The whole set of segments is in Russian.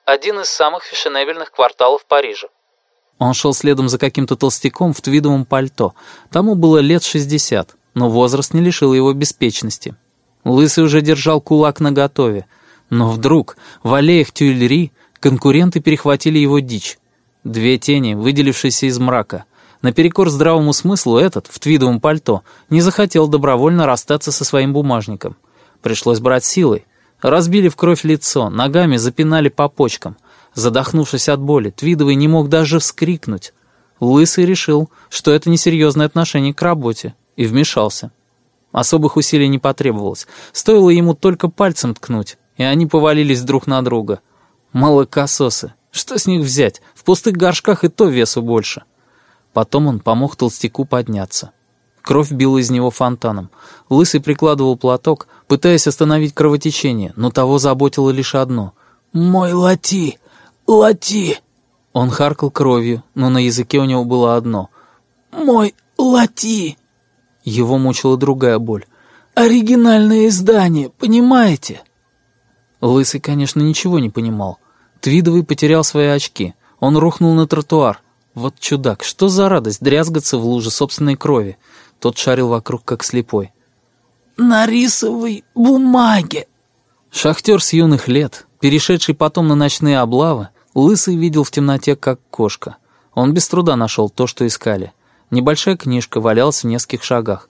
один из самых фешенебельных кварталов Парижа. Он шел следом за каким-то толстяком в твидовом пальто. Тому было лет 60, но возраст не лишил его беспечности. Лысый уже держал кулак наготове. Но вдруг в аллеях Тюильри конкуренты перехватили его дичь. Две тени, выделившиеся из мрака. Наперекор здравому смыслу этот, в твидовом пальто, не захотел добровольно расстаться со своим бумажником. Пришлось брать силой. Разбили в кровь лицо, ногами запинали по почкам. Задохнувшись от боли, твидовый не мог даже вскрикнуть. Лысый решил, что это несерьезное отношение к работе, и вмешался. Особых усилий не потребовалось. Стоило ему только пальцем ткнуть, и они повалились друг на друга. Молокососы. Что с них взять? В пустых горшках и то весу больше. Потом он помог толстяку подняться. Кровь била из него фонтаном. Лысый прикладывал платок, пытаясь остановить кровотечение, но того заботило лишь одно. «Мой лати! Лати!» Он харкал кровью, но на языке у него было одно. «Мой лати!» Его мучила другая боль. «Оригинальное издание, понимаете?» Лысый, конечно, ничего не понимал. Твидовый потерял свои очки. Он рухнул на тротуар. Вот чудак, что за радость дрязгаться в луже собственной крови. Тот шарил вокруг, как слепой. «На рисовой бумаге!» Шахтер с юных лет, перешедший потом на ночные облавы, Лысый видел в темноте, как кошка. Он без труда нашел то, что искали. Небольшая книжка валялась в нескольких шагах.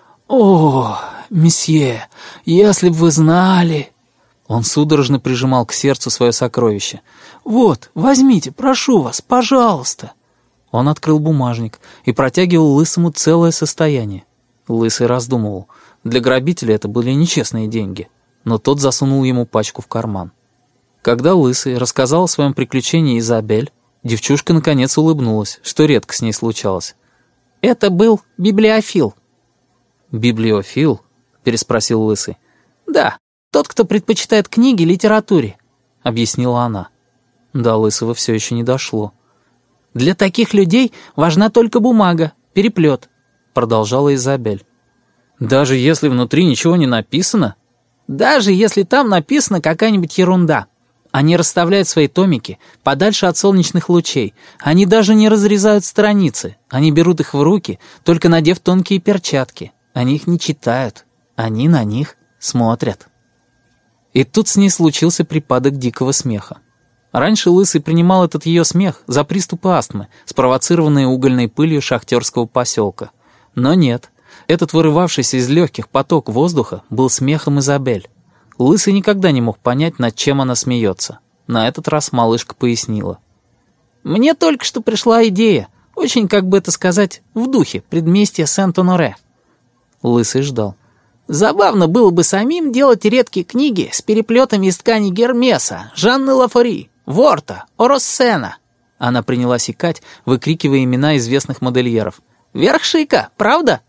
«О, месье, если б вы знали...» Он судорожно прижимал к сердцу свое сокровище. «Вот, возьмите, прошу вас, пожалуйста». Он открыл бумажник и протягивал Лысому целое состояние. Лысый раздумывал. Для грабителя это были нечестные деньги. Но тот засунул ему пачку в карман. Когда Лысый рассказал о своем приключении Изабель, девчушка наконец улыбнулась, что редко с ней случалось. «Это был библиофил». «Библиофил?» — переспросил Лысый. «Да, тот, кто предпочитает книги литературе», — объяснила она. До Лысого все еще не дошло. «Для таких людей важна только бумага, переплет», — продолжала Изабель. «Даже если внутри ничего не написано?» «Даже если там написана какая-нибудь ерунда. Они расставляют свои томики подальше от солнечных лучей. Они даже не разрезают страницы. Они берут их в руки, только надев тонкие перчатки. Они их не читают. Они на них смотрят». И тут с ней случился припадок дикого смеха. Раньше Лысый принимал этот ее смех за приступы астмы, спровоцированные угольной пылью шахтерского поселка. Но нет, этот вырывавшийся из легких поток воздуха был смехом Изабель. Лысый никогда не мог понять, над чем она смеется. На этот раз малышка пояснила. «Мне только что пришла идея, очень, как бы это сказать, в духе предместья Сент-Оноре». Лысый ждал. «Забавно было бы самим делать редкие книги с переплетами из ткани Гермеса, Жанны Лафори, Ворта, Ороссена». Она принялась икать, выкрикивая имена известных модельеров. «Верх шика, правда?»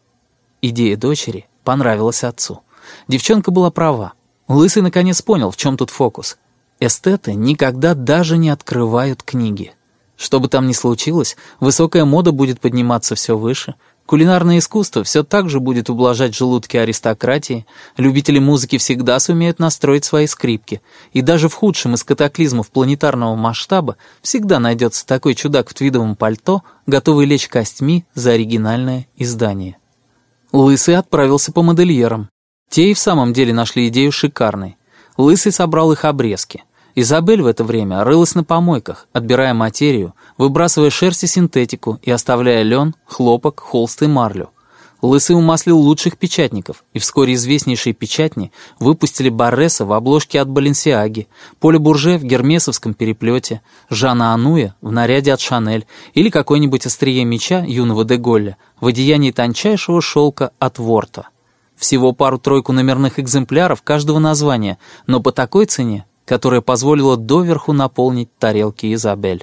Идея дочери понравилась отцу. Девчонка была права. Лысый наконец понял, в чем тут фокус. Эстеты никогда даже не открывают книги. Что бы там ни случилось, высокая мода будет подниматься все выше, кулинарное искусство все так же будет ублажать желудки аристократии, любители музыки всегда сумеют настроить свои скрипки, и даже в худшем из катаклизмов планетарного масштаба всегда найдется такой чудак в твидовом пальто, готовый лечь костьми за оригинальное издание. Лысый отправился по модельерам. Те и в самом деле нашли идею шикарной. Лысый собрал их обрезки. Изабель в это время рылась на помойках, отбирая материю, выбрасывая шерсть и синтетику и оставляя лен, хлопок, холст и марлю. Лысый умаслил лучших печатников, и вскоре известнейшие печатни выпустили Барреса в обложке от Баленсиаги, Поля Бурже в гермесовском переплете, Жана Ануя в наряде от Шанель или какой-нибудь острие меча юного де Голля в одеянии тончайшего шелка от Ворта. Всего пару-тройку номерных экземпляров каждого названия, но по такой цене, которая позволила доверху наполнить тарелки Изабель.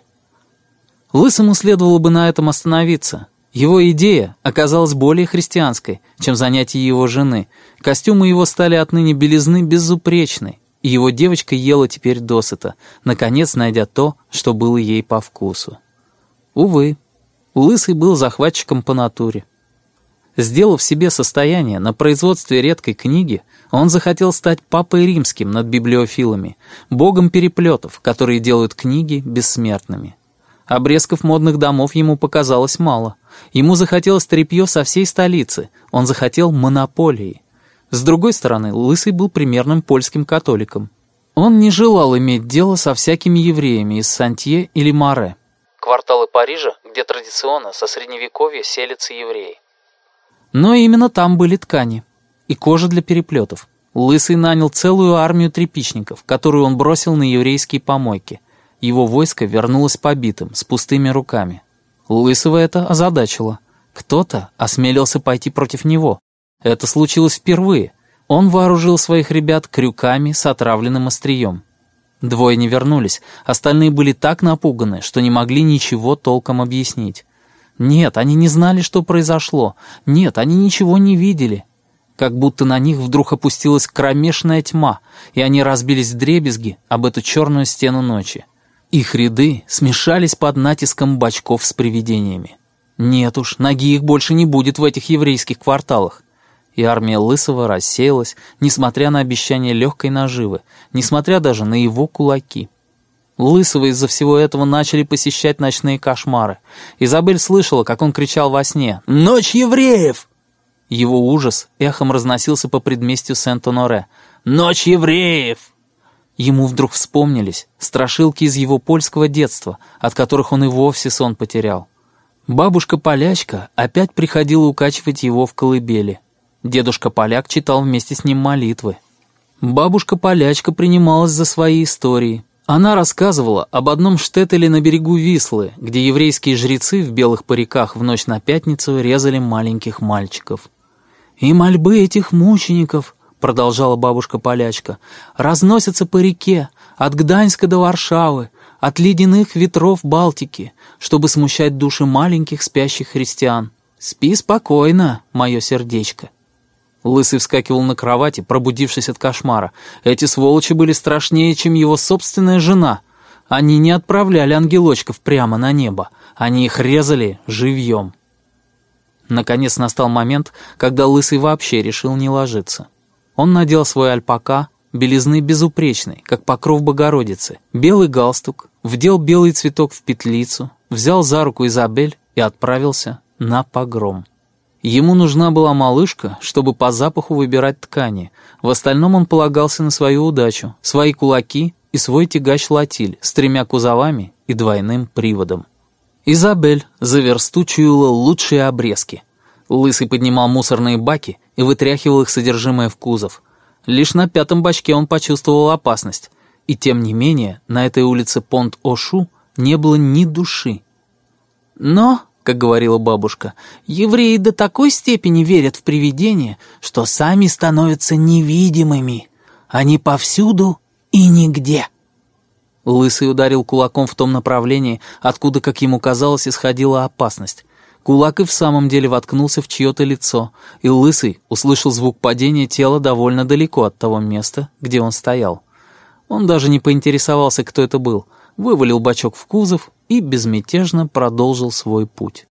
Лысому следовало бы на этом остановиться. Его идея оказалась более христианской, чем занятие его жены. Костюмы его стали отныне белизны безупречной, и его девочка ела теперь досыта, наконец найдя то, что было ей по вкусу. Увы, Лысый был захватчиком по натуре. Сделав себе состояние на производстве редкой книги, он захотел стать папой римским над библиофилами, богом переплетов, которые делают книги бессмертными. Обрезков модных домов ему показалось мало. Ему захотелось тряпье со всей столицы, он захотел монополии. С другой стороны, Лысый был примерным польским католиком. Он не желал иметь дело со всякими евреями из Сантье или Маре. Кварталы Парижа, где традиционно со средневековья селятся евреи. Но именно там были ткани и кожа для переплетов. Лысый нанял целую армию тряпичников, которую он бросил на еврейские помойки. Его войско вернулось побитым, с пустыми руками. Лысого это озадачило. Кто-то осмелился пойти против него. Это случилось впервые. Он вооружил своих ребят крюками с отравленным острием. Двое не вернулись, остальные были так напуганы, что не могли ничего толком объяснить. Нет, они не знали, что произошло. Нет, они ничего не видели. Как будто на них вдруг опустилась кромешная тьма, и они разбились вдребезги об эту черную стену ночи. Их ряды смешались под натиском бочков с привидениями. Нет уж, ноги их больше не будет в этих еврейских кварталах. И армия Лысого рассеялась, несмотря на обещание легкой наживы, несмотря даже на его кулаки. Лысого из-за всего этого начали посещать ночные кошмары. Изабель слышала, как он кричал во сне «Ночь евреев!». Его ужас эхом разносился по предместью Сент-Оноре. «Ночь евреев!». Ему вдруг вспомнились страшилки из его польского детства, от которых он и вовсе сон потерял. Бабушка-полячка опять приходила укачивать его в колыбели. Дедушка-поляк читал вместе с ним молитвы. Бабушка-полячка принималась за свои истории. Она рассказывала об одном штеттеле на берегу Вислы, где еврейские жрецы в белых париках в ночь на пятницу резали маленьких мальчиков. «И мольбы этих мучеников», — продолжала бабушка-полячка, «разносятся по реке, от Гданьска до Варшавы, от ледяных ветров Балтики, чтобы смущать души маленьких спящих христиан. Спи спокойно, мое сердечко». Лысый вскакивал на кровати, пробудившись от кошмара. Эти сволочи были страшнее, чем его собственная жена. Они не отправляли ангелочков прямо на небо. Они их резали живьем. Наконец настал момент, когда Лысый вообще решил не ложиться. Он надел свой альпака, белизны безупречной, как покров Богородицы, белый галстук, вдел белый цветок в петлицу, взял за руку Изабель и отправился на погром. Ему нужна была малышка, чтобы по запаху выбирать ткани. В остальном он полагался на свою удачу, свои кулаки и свой тягач-латиль с 3 кузовами и двойным приводом. Изабель за версту чуяла лучшие обрезки. Лысый поднимал мусорные баки и вытряхивал их содержимое в кузов. Лишь на 5-м бачке он почувствовал опасность. И тем не менее, на этой улице Понт-Ошу не было ни души. Но... как говорила бабушка, евреи до такой степени верят в привидения, что сами становятся невидимыми. Они повсюду и нигде. Лысый ударил кулаком в том направлении, откуда, как ему казалось, исходила опасность. Кулак и в самом деле воткнулся в чье-то лицо, и Лысый услышал звук падения тела довольно далеко от того места, где он стоял. Он даже не поинтересовался, кто это был, вывалил бачок в кузов и безмятежно продолжил свой путь.